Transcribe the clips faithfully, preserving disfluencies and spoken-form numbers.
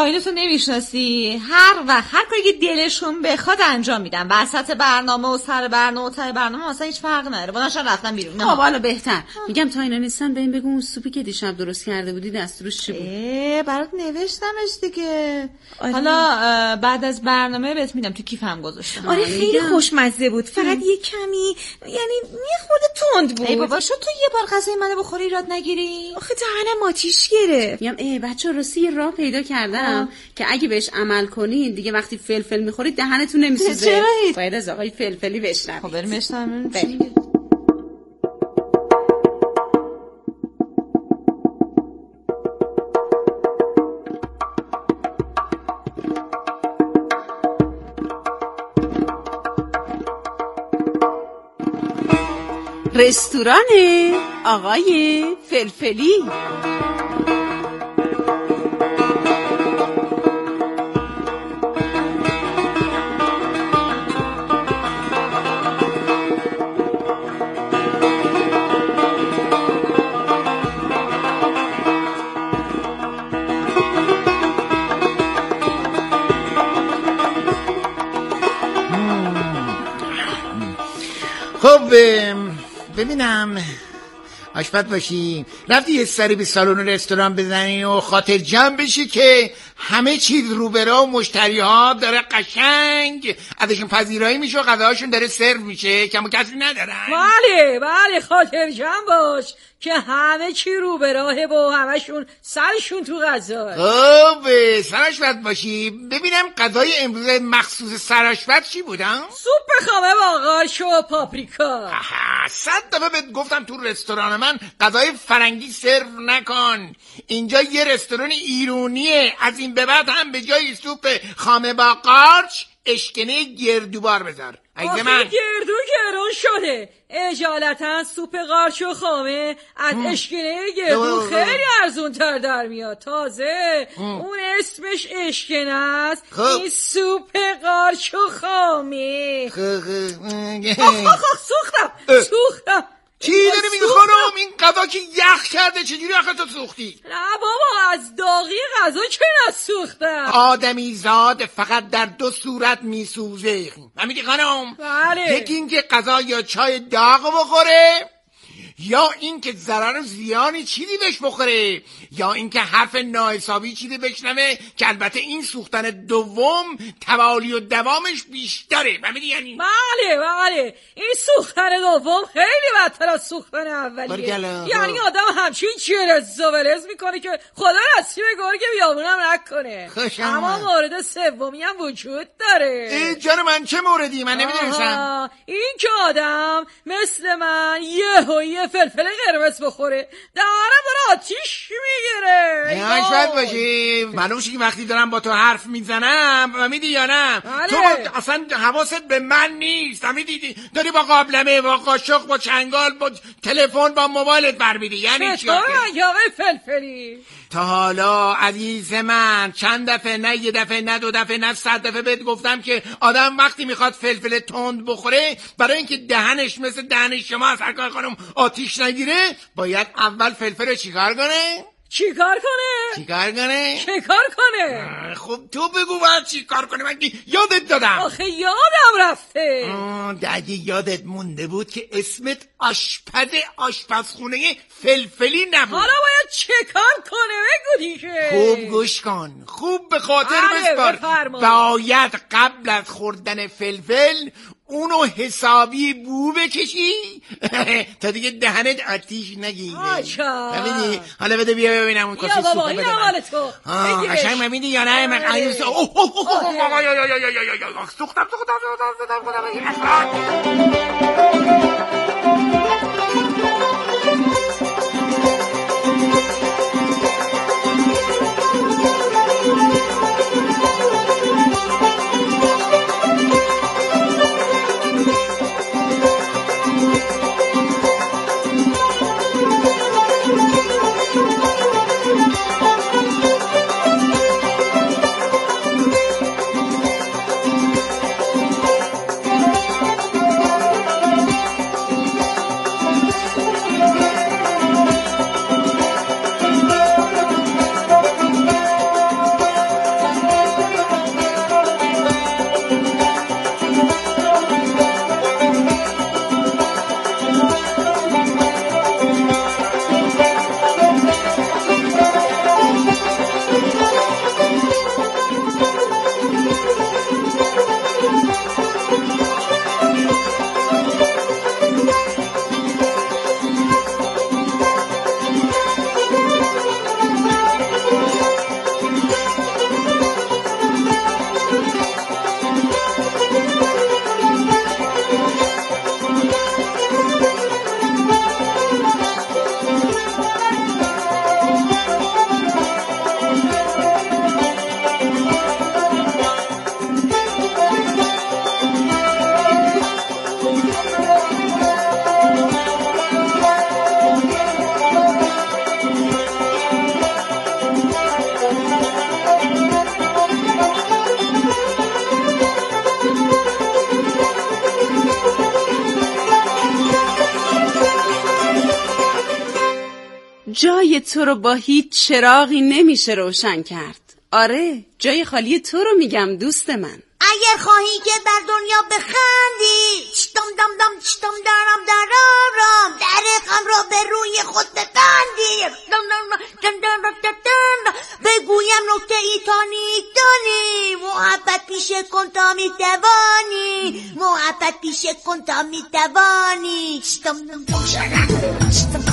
تاینتو نمیشناسی، هر وقت هر کاری که دلشون بخواد انجام میدن، وسط برنامه و سر برنامه و ته برنامه اصلا هیچ فرق نداره. بناشون رفتن بیرون. خب حالا بهتر میگم تا اینا نیستن بهم بگو اون سوپی که دیشب درست کرده بودی دستورش چی بود؟ اه برات نوشتمش دیگه. آره. حالا بعد از برنامه بهت میدم، تو کیفم گذاشتم. آره خیلی خوشمزه بود، فقط یه کمی یعنی یه خورده تند بود. ای بابا شو تو یه بار غذای منو بخوری ایراد نگیری؟ آخه دهنم آتیش گرفت. میگم ای بچه‌ها راستی یه راه پیدا کردم آه. که اگه بهش عمل کنین دیگه وقتی فلفل میخورید دهنتون نمیسوزه. چرا؟ باید از آقای فلفلی بشنوید. خب بریم بشنویم. رستوران آقای فلفلی. خب ببینم آشپز باشی، رفتی یه سری به سالن رستوران بزنی و خاطر جمع بشی که همه چیز روبرا و مشتری ها داره قشنگ ازشون پذیرایی میشه و غذاهاشون داره سرو میشه، کم و کسری ندارن. بله بله خاطر جمع باش که همه چی رو به راهه و همشون سرشون تو غذا. خب سرآشپز باشی، ببینم غذای امروز مخصوص سرآشپز چی بودن؟ سوپ خامه با قارچ و پاپریکا. صد دفعه بهت گفتم تو رستوران من غذای فرنگی سرو نکن. اینجا یه رستوران ایرونیه، از این به بعد هم به جای سوپ خامه با قارچ اشکنه گردوبار بذار. آخه من گردو گرون شده، اجالتا سوپ قارچ و خامه از اشکنه گردو خیلی ارزون تر در میاد. تازه اون اسمش اشکنه است، این سوپ قارچ و خامه. آخ آخ آخ سوختم سوختم. چی داری میگی خانم؟ این غذا که یخ کرده، چجوری آخه تو سوختی؟ نه بابا از داغی غذا چه نسوختم. آدمی زاد فقط در دو صورت میسوزه. نمیگی خانم؟ بله. یکی این که غذا یا چای داغ بخوره، یا این که ضرر و زیانی چیزی بهش بخوره، یا این که حرف ناحسابی چیزی بشنوه که البته این سوختن دوم توالی و دوامش بیشتره. فهمیدی یعنی؟ بله بله این سوختن دوم خیلی بدتر از سوختن اولیه. یعنی آدم همچین چرز و ولز میکنه که خدا نصیب گرگ بیابونم نکنه. اما مورد سومی هم وجود داره. ای جان من چه موردی؟ من نمیدونستم. این که آدم مثل من یه و یه فلفل قرمز بخوره دارم داره آتیش میگیره. یاشفت باشی، معلوم شی که وقتی دارم با تو حرف میزنم فهمیدی یا نه؟ بله. تو اصلا حواست به من نیست، فهمیدی؟ داری با قابلمه، با قاشق، با چنگال، با تلفن، با موبایلت برمیدی. یعنی چی؟ چطور آقای فلفلی؟ تا حالا عزیز من چند دفعه، نه یه دفعه، نه دو دفعه، نه صد دفعه بهت گفتم که آدم وقتی میخواد فلفل تند بخوره، برای اینکه دهنش مثل دهن شما از سرکار خانم آتیش نگیره، باید اول فلفل رو چیکار کنه؟ چیکار کنه؟ چیکار کنه؟ چیکار کنه؟ خب تو بگو باید چیکار کنه، من که یادت دادم. آخه یادم رفته. اگه یادت مونده بود که اسمت آشپز آشپزخونه فلفلی نبود. حالا باید چیکار کنه بگو دیگه. خوب گوش کن، خوب به خاطر بسپار. باید قبل از خوردن فلفل اونو حسابی بو بکشی تا دیگه دهنت آتیش نگیره. آچا ببینی حالا بده بیا ببینم اون کاسه سوپ. بیا بابا این اول تو قشنگ میبینی یا نه؟ من عیوز اوه اوه اوه بابا یا یا یا یا یا یا سوختم سوختم سوختم خالی تو رو با هیچ چراغی نمیشه روشن کرد. آره، جای خالی تو رو میگم دوست من. اگر خواهی که بر دنیا بخندی، چتم دم دم چتم درم درارم، در غم را به روی خود ببندی، بگویم نکته ای تا نیک دانی، محبت پیشه کن تا میتوانی، محبت پیشه کن تا میتوانی. چتم دم دم چتم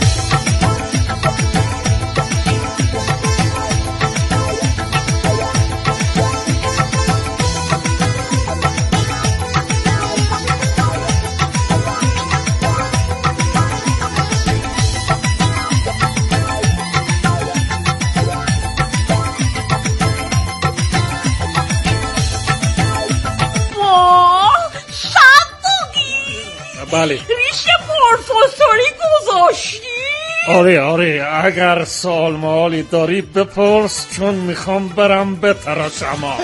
بله. ریش پرفاستاری گذاشتی؟ آره آره، اگر سوال مالی داری بپرس، چون میخوام برم بتراشم.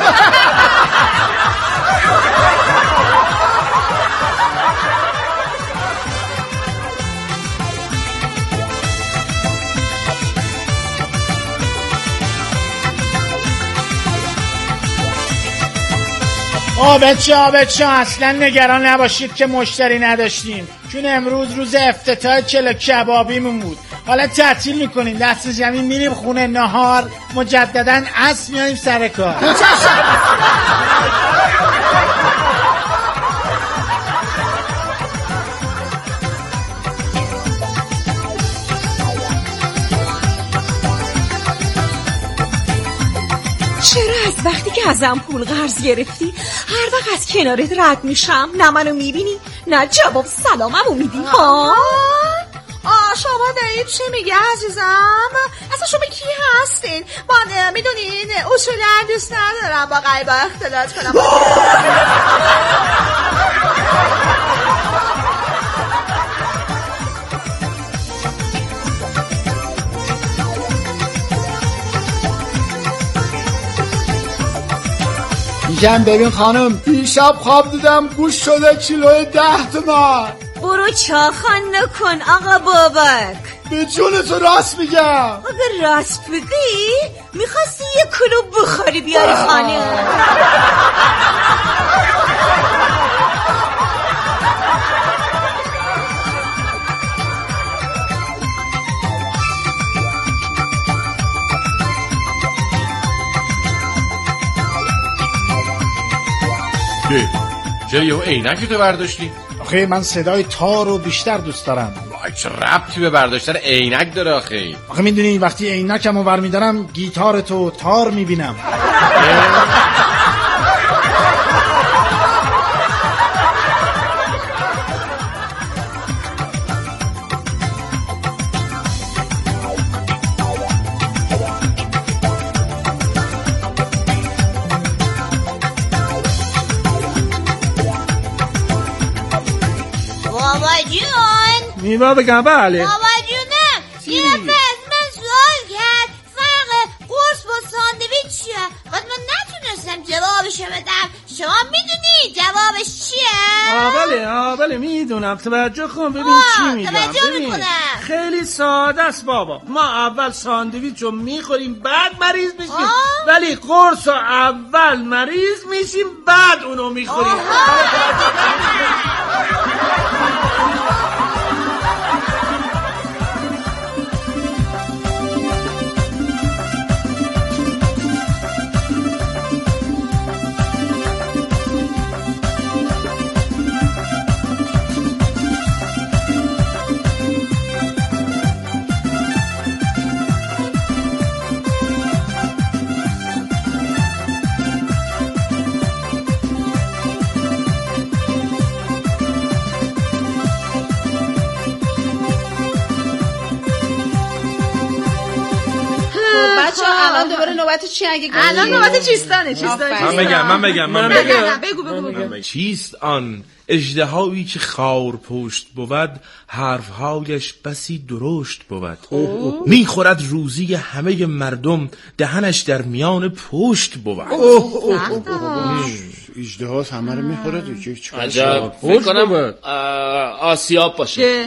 آه بچه ها بچه ها اصلا نگران نباشید که مشتری نداشتیم، چون امروز روز افتتاح کلو کبابیمون بود. حالا تعطیل میکنیم، دست جمعی میریم خونه نهار، مجددا عصر میایم سر کار. چرا از وقتی که ازم پول قرض گرفتی هر وقت از کنارت رد میشم نه منو میبینی نه جواب سلاممو میدی؟ ها؟ آه شما دارید چی میگه عزیزم؟ اصلا شما کی هستین؟ من میدونین اصولا دوست ندارم با غیبا اختلاط کنم. میگم ببین خانم، دیشب خواب دیدم گوش شده کیلو ده تومن. برو چاخان نکن آقا بابک. به جون تو راست میگم. اگه راست بگی میخواستی یه کلو بخاری بیاری خانه. چرا یه عینکی تو برداشتی؟ آخه من صدای تار رو بیشتر دوست دارم. وای چه ربطی به برداشتن عینک داره آخه؟ آخه میدونی وقتی عینکمو برمیدارم گیتار تو تار میبینم. میوا بگم بله. بابا جونم یه دفعه از من سوال کرد فرق قرص با ساندویچ چیه؟ بعد من نتونستم جوابشو بدم. شما میدونی جوابش چیه؟ آه بله آه بله میدونم. توجه کن ببین چی میگم. توجه میکنم. خیلی ساده است بابا. ما اول ساندویچ رو میخوریم بعد مریض میشیم، ولی قرص رو اول مریض میشیم بعد اونو میخوریم. الان دوباره نوبت چی اگه گفتی؟ الان نوبت چیستانه چیستانه من بگم من بگم من بگم بگو بگو بگو. چیست آن اژدهایی که خار پشت بود، حرفهایش بسی درشت بود، میخورد روزی همه مردم، دهنش در میان پشت بود. اژدهاست همه رو میخوره دیگه. چیکار عجب فکر کنم آسیاب باشه.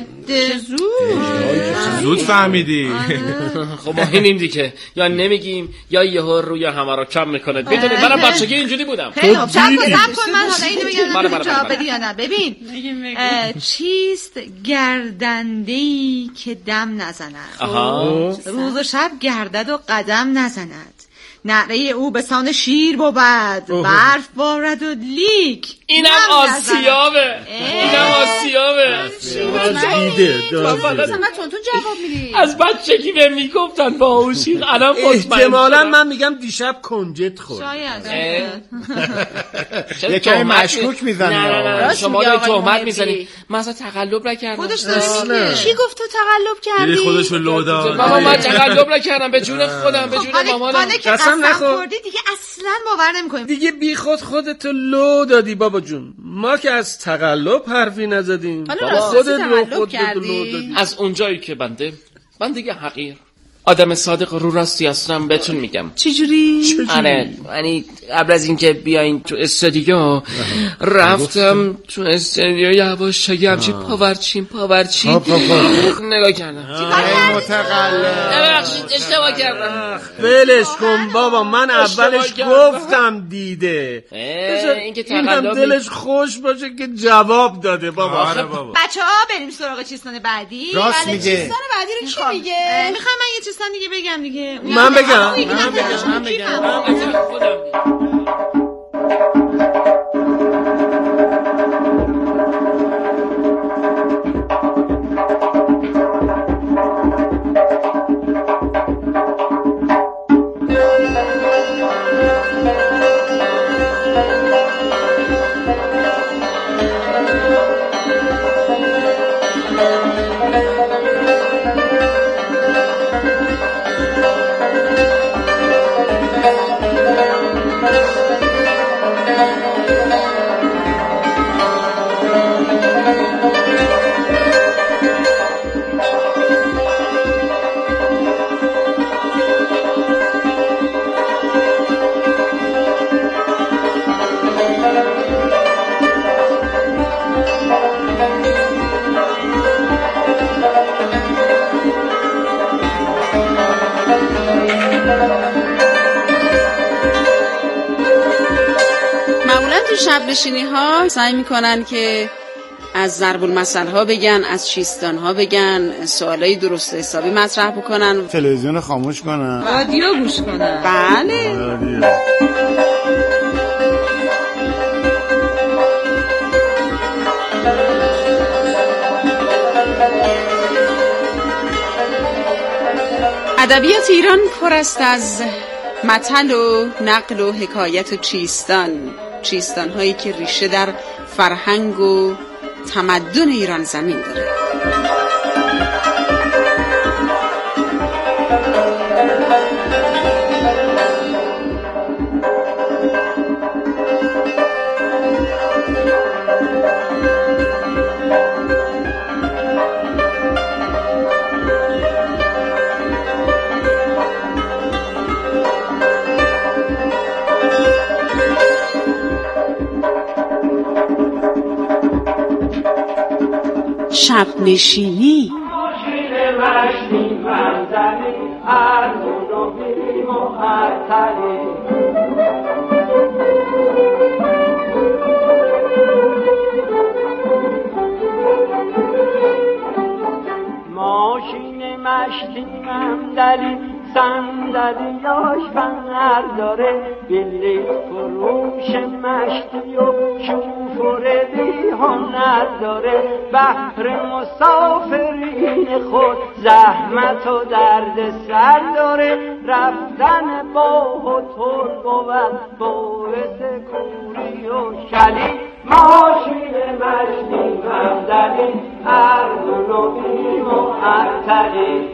زود فهمیدی. خب ما اینیم دیگه، یا نمیگیم یا یهو روی همه رو کم میکنه. بدونید منم بچگی اینجوری بودم. خیلی خوب چند کن من حالا اینو بگم جواب بدی یا نه. ببین چیست گردنده‌ای که دم نزند، روز و شب گردد و قدم نزند، نعره او به سان شیر بود، برف بارد و لیک اینم آسیابه. اینم آسیابه. دیده من تون تون جواب میدی. از بچگی به میگفتن با اوشیق الان احتمالا من میگم دیشب کنجد خورد. شاید یه کمی مشکوک میزنی. نه نه نه شما داری تهمت میزنی. من اصلا تقلب نکردم. خودش داره چی گفت تو تقلب کردی؟ دیدی خودش رو لو داد. بابا من تقلب نکردم، به جون خودم، به جون مامانم. قسم نخور دیگه اصلا باور نمی‌کنیم. دیگه بی خود خودتو لو دادی بابا جون. ما که از تقلب حرفی نزدیم. حالا خودت لو خودت کردی. از اونجایی که بنده من دیگه حقیر آدم صادق رو راستی هستم بهتون میگم. چجوری؟ آره یعنی قبل از اینکه بیاین تو استودیو رفتم تو استودیو یواشکی همچی پاورچین پاورچین نگاه کردم. متقلب ببخشید اشتباه کردم. ولش کن بابا، من اولش گفتم دیده. این که این هم دلش خوش باشه که جواب داده بابا. بچه‌ها بریم سراغ چیستان بعدی. راست میگه. چیستان بعدی رو کی میگه؟ میخوام من یه چیستان دیگه بگم دیگه. من بگم. من بگم. شب نشینی ها سعی میکنن که از ضرب المثل ها بگن، از چیستان ها بگن، سوالای درست حسابی مطرح بکنن، تلویزیون خاموش کنن، رادیو گوش کنن. بله رادیو. ادبیات ایران پر است از مثل و نقل و حکایت و چیستان، چیستان هایی که ریشه در فرهنگ و تمدن ایران زمین داره. شب نشینی ماشین مشتی مندلی صندلیاش فنر داره، بلیط فروش مشتی و شوفر بی هنر داره، بهر مسافرین خود زحمت و درد سر داره، رفتن با هتل بود باعث کوری و شلی، ماشین مشتی مندلی ارزون و بی معطلی.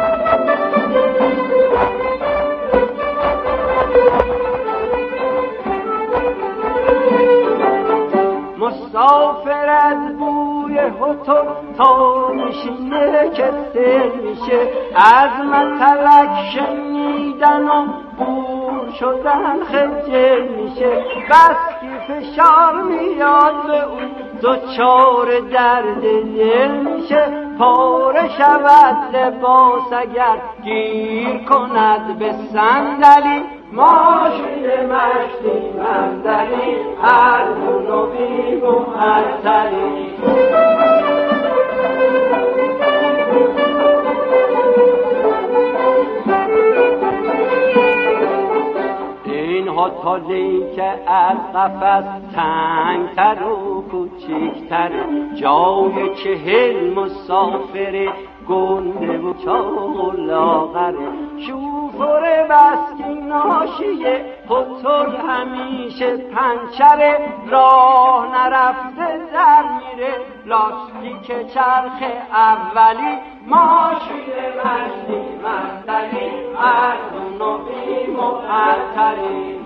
مسافر از بوی هتل تا میشینه که سر میشه، از مطلق شنیدن و بور شدن خجل میشه، بس که فشار میاد به اون دوچار درد دل میشه. پاره شود لباس اگر گیر کند به صندلی، ماشین مشتی مندلی ارزون و بی معطلی. این هتلی که از قفس تنگتر و کوچیکتر، جای چهل مسافر گنده و چاق و لاغره. شوفر بسکی ناشیه هتل همیشه پنچره، راه نرفته در میره لاستیک چرخ اولی، ماشین مشتی مندلی ارزون و بی معطلی.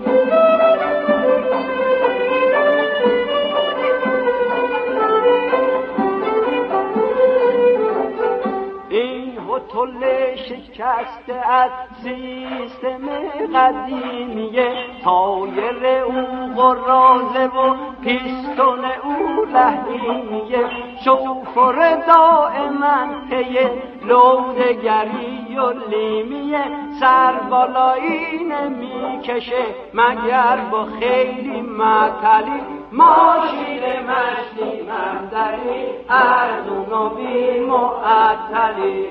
این هتل شکسته از سیستم قدیمیه، تایر او قرازه و پیستون او لحیمیه. شوفر دائما پی لودگری و لیمیه، سر بالایی نمیکشه مگر با خیلی معطلی، ماشین مشتی مندلی ارزون و بی معطلی.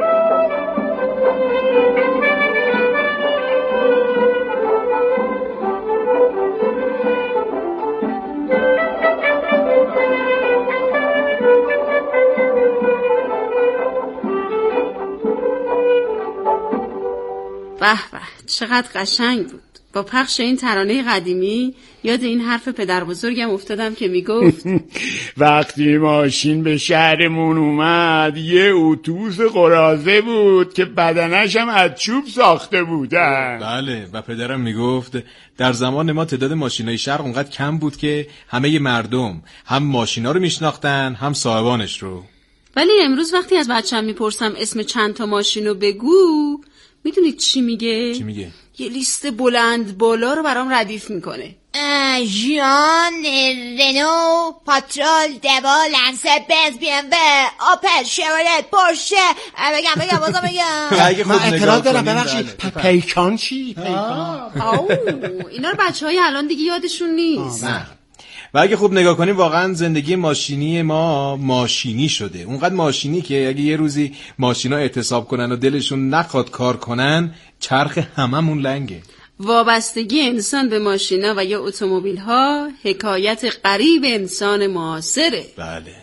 به به چقدر قشنگ بود. با پخش این ترانه قدیمی یاد این حرف پدر بزرگم افتادم که میگفت وقتی ماشین به شهرمون اومد یه اتوبوس قراضه بود که بدنش هم از چوب ساخته بودن. بله و پدرم میگفت در زمان ما تعداد ماشینای شهر اونقدر کم بود که همه مردم هم ماشینا رو میشناختن هم صاحبانش رو. ولی امروز وقتی از بچه‌م میپرسم اسم چند تا ماشینو بگو، میدونید چی میگه؟ چی میگه؟ یه لیست بلند بالا رو برام ردیف میکنه. ژیان، رنو، پاترول، دوا، لنسه، بنز، بی ام و، آپل، شورلت، پورشه. بگم بگم بازم بگم. من اعتراض دارم ببخشید. پیکان چی؟ آو اینا رو بچه های الان دیگه یادشون نیست. و اگه خوب نگاه کنیم واقعا زندگی ماشینی ما ماشینی شده، اونقدر ماشینی که اگه یه روزی ماشینا اعتصاب کنن و دلشون نخواد کار کنن چرخ هممون لنگه. وابستگی انسان به ماشینا و یا اتومبیل ها حکایت غریب انسان معاصره. بله.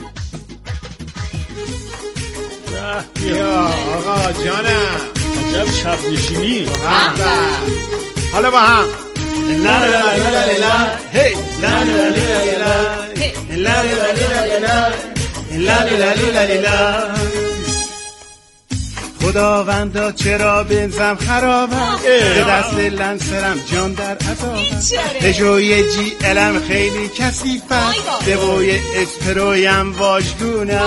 یا آقا جانم عجب شب نشینی. حالا با هم لا لا لا لا لا هی لا لا لا لا لا لا لا لا لا لا. خداوندا چرا بنزم خرابم، به دست لنسرم جان در عذابم، پژوی جی الم خیلی کثیفم، دوی اسپرویم واژگونه.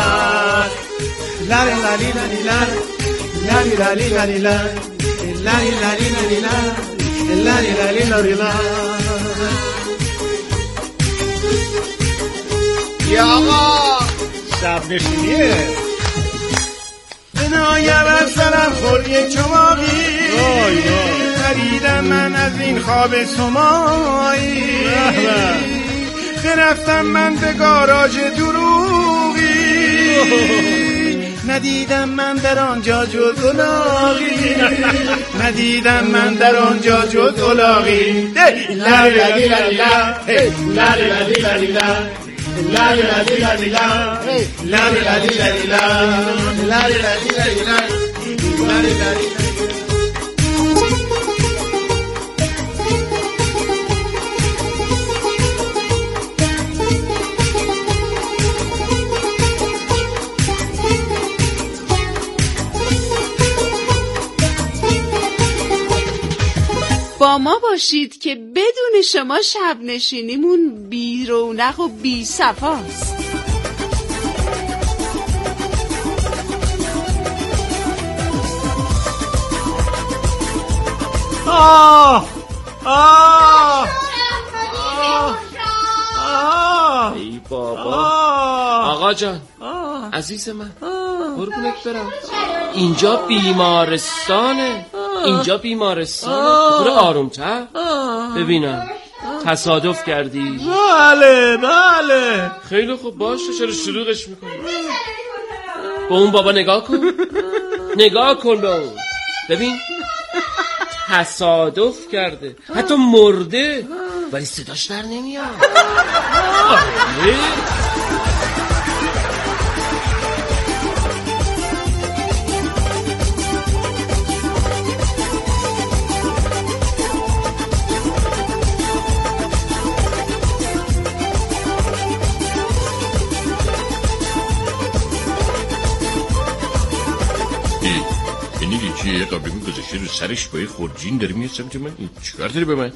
لا لا لا لا لا لا لا لا لا لا لالی لالی لالی لا. یا آقا شب نشینیه بنایم از سرم خور یک چماقی، پریدم من از این خواب سمایی، برفتم من به گاراژ دروغی، ندیدم من در آنجا جز الاغی، ندیدم من در آنجا جز الاغی. لالی لالی لالی لا لالی لالی لالی لا لالی لالی لالی لا لالی لالی لالی لا لالی لالی لالی لا لالی لالی. با ما باشید که بدون شما شب نشینیمون بی رونق و بی صفاست. آه آه آه ای بابا. آقا جان، عزیز من، قربونت برم، اینجا بیمارستانه، اینجا بیمارستانه. بخوره آرومتر ببینم. تصادف کردی؟ بله بله. خیلی خوب، باشه، چرا شلوغش میکنی؟ به اون بابا نگاه کن، نگاه کن به اون، ببین تصادف کرده، حتی مرده، ولی صداش در نمیاد. اینی چیه؟ قبل می گذاشته رو سرش با یه خورجین داره میاد سمت من. چیکار داری به من؟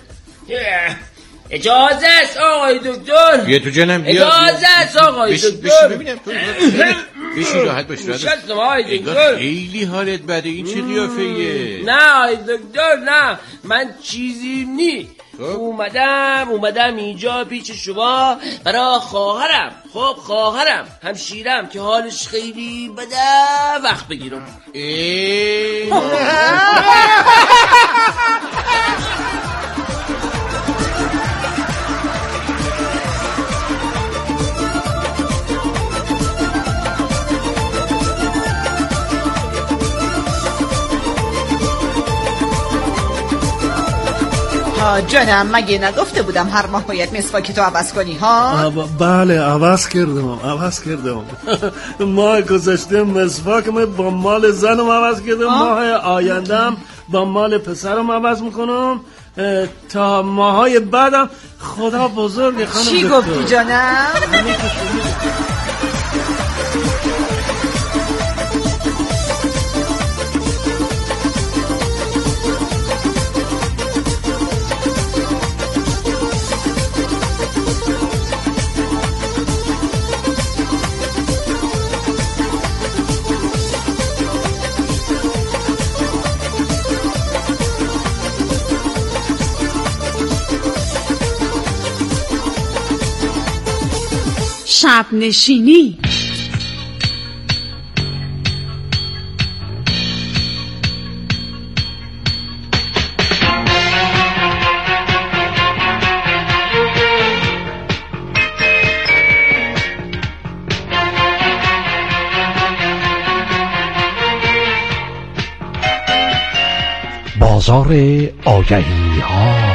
اجازه است آقای دکتر. بیا تو جنم، بیا. اجازه است آقای دکتر. بشین ببینم تو. بشین راحت باش. نشستم آقای دکتر. خیلی حالت بده، این چه قیافه‌ایه؟ نه آقای دکتر، نه، من چیزی نی. اومدم اومدم اینجا پیش شما برای خواهرم. خب خواهرم همشیرم که حالش خیلی بده وقت بگیرم. جانم، مگه نگفته بودم هر ماه باید مسواک تو عوض کنی ها؟ بله عوض کردم عوض کردم. ماه گذشته مسواکم با مال زنم عوض کردم، ماه آیندم با مال پسرم عوض میکنم، تا ماهای بعدم خدا بزرگ خانم. چی گفتی جانم؟ شب نشینی. بازار آگهی ها.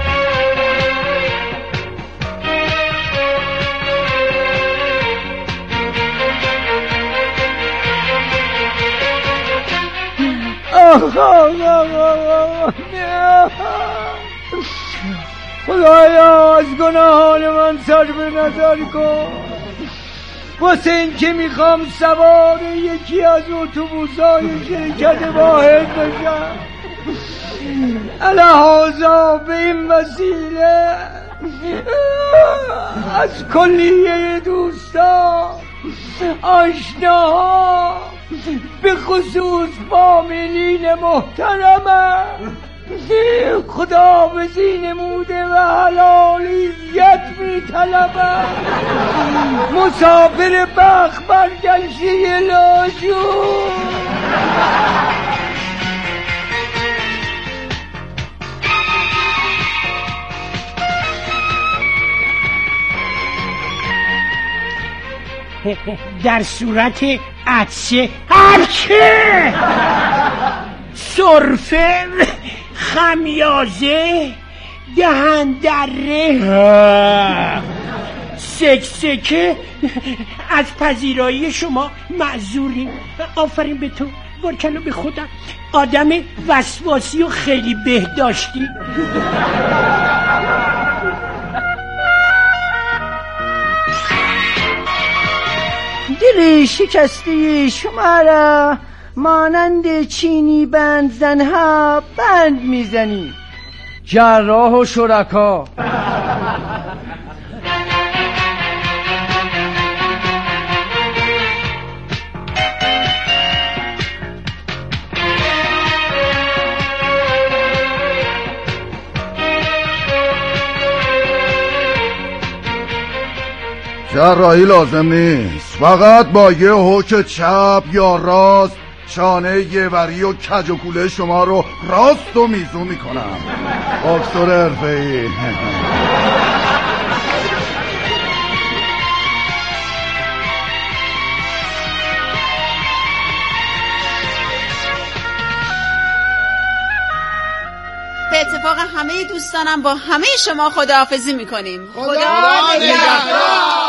خدایا از گناهان من صرف نظر کن، واسه این که میخوام سوار یکی از اتوبوس‌های شرکت واحد بشم، الهازا به این وسیله از کلیه دوستان آشناها به خصوص فامیلین محترمم خدا بزی نموده و حلالیت می طلبم. مسافر بخت برگشته لاجون. در صورت عطسه هرچه صرفه خمیازه دهن دره سکسکه از پذیرایی شما معذوریم. آفرین به تو، بارکلا به خودم، آدم وسواسی و خیلی بهداشتی. دل شکسته شما را مانند چینی بند زنها بند میزنی. جراح و شرکا جراحی لازم نیست، فقط با یه هوک چپ یا راست شانه یه وری و کج و کوله شما رو راست و میزون میکنم. دکتر حرفه‌ای. به اتفاق همه دوستانم با همه شما خداحافظی میکنیم. خدا نگهدار.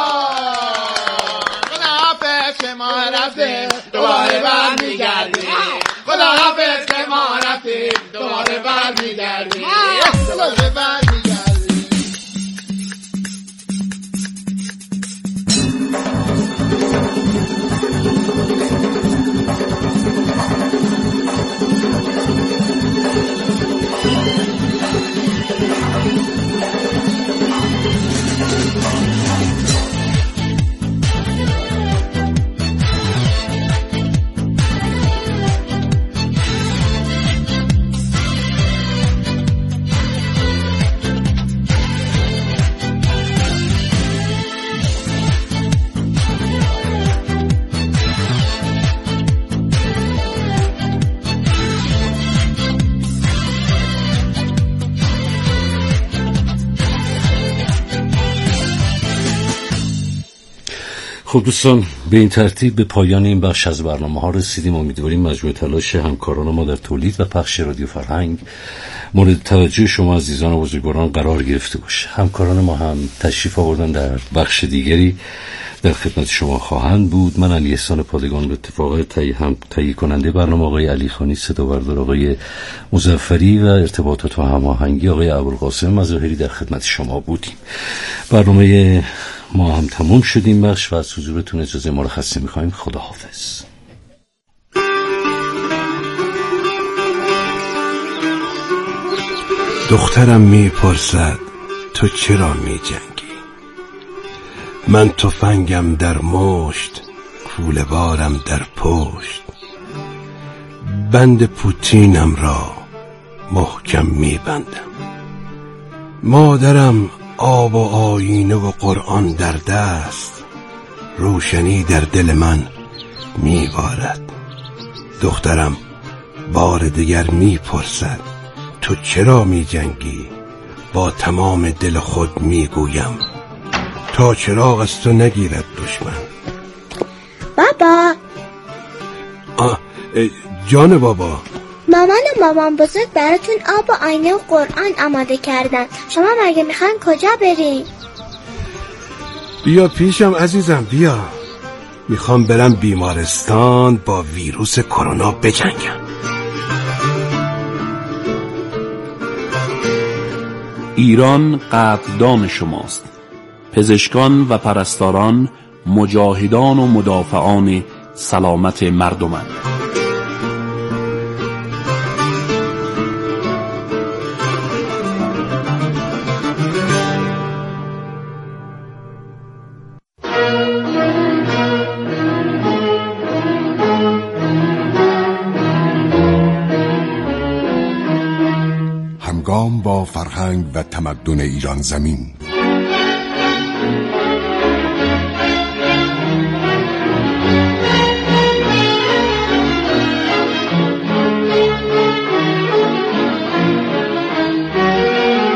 خداحافظ که ما رفتیم دوباره برمیگردیم. خداحافظ که ما رفتیم دوباره برمیگردیم. دوباره برمیگردیم. خب دوستان، به این ترتیب به پایان این بخش از برنامه ها رسیدیم. امیدواریم مجموع تلاش همکاران ما در تولید و پخش رادیو فرهنگ مورد توجه شما عزیزان و بزرگواران قرار گرفته باشه. همکاران ما هم تشریف آوردن در بخش دیگری در خدمت شما خواهند بود. من علی احسان پادگان به اتفاق تهیه هم تهیه کننده برنامه آقای علی خانی، صداوردار آقای مظفری و ارتباطات و هماهنگی آقای ابوالقاسم مظاهری در خدمت شما بودیم. برنامه ما هم تموم شدیم بخش و از حضورتون اجازه مرخصی میخواییم. خداحافظ. دخترم میپرسد تو چرا میجنگی؟ من تفنگم در مشت، کوله بارم در پشت، بند پوتینم را محکم میبندم. مادرم آب و آینه و قرآن در دست، روشنی در دل من میبارد. دخترم بار دیگر میپرسد تو چرا میجنگی؟ با تمام دل خود میگویم تا چراغ از تو نگیرد دشمن. بابا. آه جان بابا. مامان و مامان بزرگ براتون آب و آینه و قرآن آماده کردن. شما مگه میخواین کجا برین؟ بیا پیشم عزیزم، بیا. میخوام برم بیمارستان با ویروس کرونا بجنگم. ایران قدردان شماست. پزشکان و پرستاران، مجاهدان و مدافعان سلامت مردمند. همگام با فرهنگ و تمدن ایران زمین